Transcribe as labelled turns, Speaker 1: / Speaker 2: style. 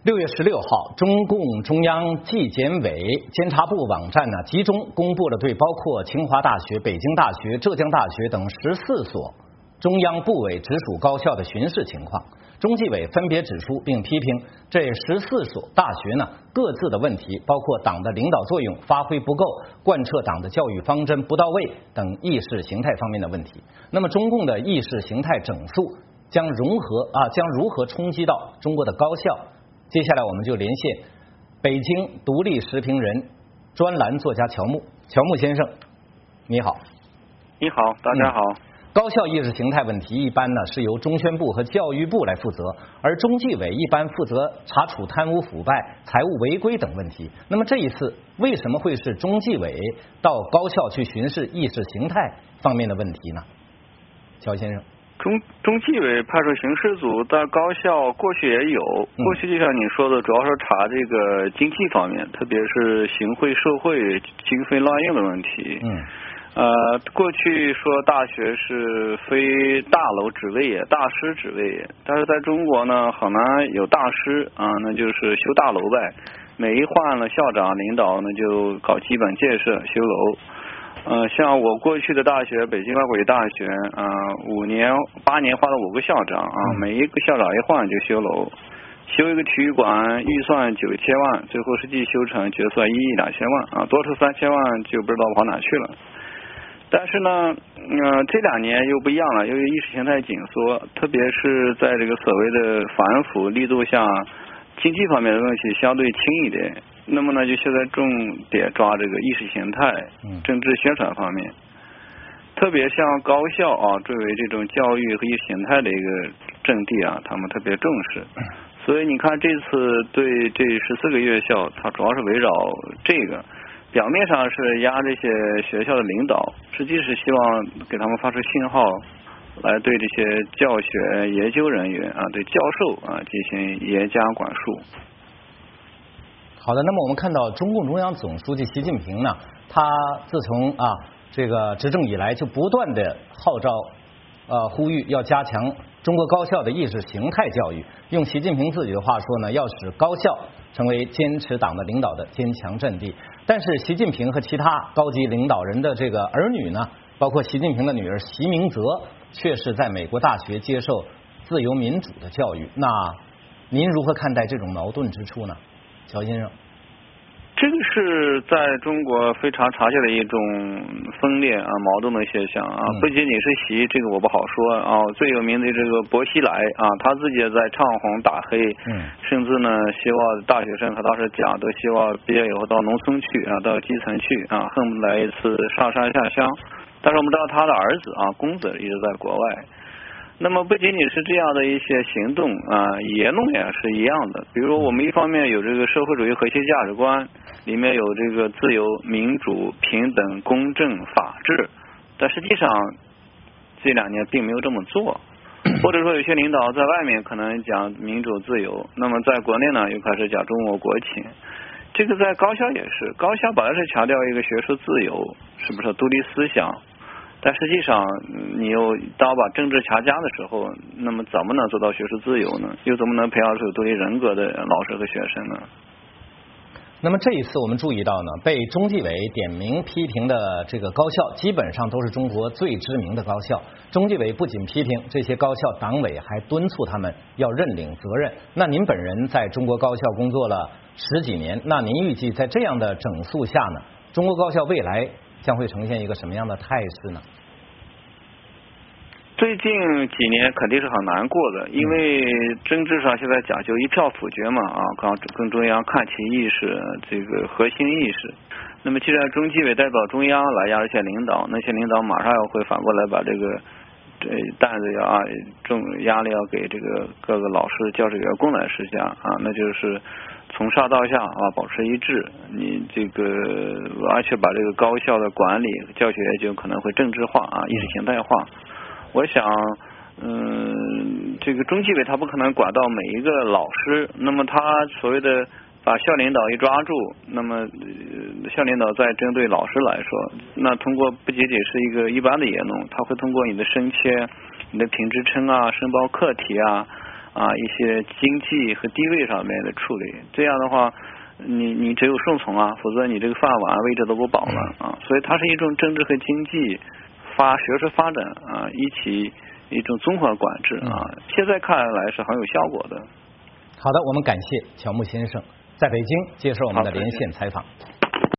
Speaker 1: 6月16号，中共中央纪检委监察部网站集中公布了对包括清华大学、北京大学、浙江大学等14所中央部委直属高校的巡视情况。中纪委分别指出并批评这14所大学各自的问题，包括党的领导作用发挥不够、贯彻党的教育方针不到位等意识形态方面的问题。那么，中共的意识形态整肃将如何冲击到中国的高校？接下来我们就连线北京独立时评人、专栏作家乔木。乔木先生，你好。
Speaker 2: 你好，大家好。
Speaker 1: 高校意识形态问题一般是由中宣部和教育部来负责，而中纪委一般负责查处贪污腐败、财务违规等问题。那么这一次为什么会是中纪委到高校去巡视意识形态方面的问题呢？乔先生。
Speaker 2: 中纪委派出巡视组到高校，过去也有。过去就像你说的，主要是查这个经济方面，特别是行贿受贿、经费滥用的问题。过去说大学是非大楼职位也、大师职位也，但是在中国呢，很难有大师那就是修大楼呗。每一换了校长领导呢，就搞基本建设、修楼。像我过去的大学，北京外国语大学，8年换了5个校长每一个校长一换就修楼，修一个体育馆预算9千万，最后实际修成决算1亿2千万多出3千万就不知道跑哪去了。但是呢，这2年又不一样了，由于意识形态紧缩，特别是在这个所谓的反腐力度下，经济方面的问题相对轻一点。那么呢，就现在重点抓这个意识形态、政治宣传方面，特别像高校作为这种教育和意识形态的一个阵地他们特别重视。所以你看，这次对这14个院校，它主要是围绕这个，表面上是压这些学校的领导，实际是希望给他们发出信号，来对这些教学研究人员对教授进行严加管束。
Speaker 1: 好的，那么我们看到中共中央总书记习近平他自从这个执政以来，就不断的号召呼吁要加强中国高校的意识形态教育。用习近平自己的话说要使高校成为坚持党的领导的坚强阵地。但是习近平和其他高级领导人的这个儿女包括习近平的女儿习明泽，却是在美国大学接受自由民主的教育。那您如何看待这种矛盾之处呢？乔先生。
Speaker 2: 这个是在中国非常常见的一种分裂矛盾的现象不仅仅是习，这个我不好说最有名的这个薄熙来他自己也在唱红打黑，甚至呢希望大学生和当时讲都希望毕业以后到农村去到基层去恨不得来一次上山下乡。但是我们知道他的儿子公子一直在国外。那么不仅仅是这样的一些行动言论也是一样的。比如我们一方面有这个社会主义核心价值观，里面有这个自由、民主、平等、公正、法治，但实际上这2年并没有这么做。或者说有些领导在外面可能讲民主自由，那么在国内呢又开始讲中国国情。这个在高校也是，高校本来是强调一个学术自由，是不是独立思想？但实际上你又当把政治强加的时候，那么怎么能做到学术自由呢？又怎么能培养出独立人格的老师和学生呢？
Speaker 1: 那么这一次我们注意到被中纪委点名批评的这个高校，基本上都是中国最知名的高校。中纪委不仅批评这些高校，党委还敦促他们要认领责任。那您本人在中国高校工作了10几年，那您预计在这样的整肃下中国高校未来将会呈现一个什么样的态势呢？
Speaker 2: 最近几年肯定是很难过的，因为政治上现在讲究一票否决嘛跟中央看齐意识，这个核心意识。那么既然中纪委代表中央来压这些领导，那些领导马上要会反过来把这个担子重压力要给这个各个老师、教师、员工来施加那就是从上到下保持一致。你这个而且把这个高校的管理、教学就可能会政治化意识形态化。我想这个中纪委他不可能管到每一个老师，那么他所谓的把校领导一抓住，那么校领导再针对老师来说，那通过不仅仅是一个一般的言论，他会通过你的升迁、你的评职称申报课题一些经济和地位上面的处理。这样的话，你只有顺从啊，否则你这个饭碗位置都不保了啊。所以它是一种政治和经济学术发展一种综合管制啊。现在看来是很有效果的。
Speaker 1: 好的，我们感谢乔木先生在北京接受我们的连线采访。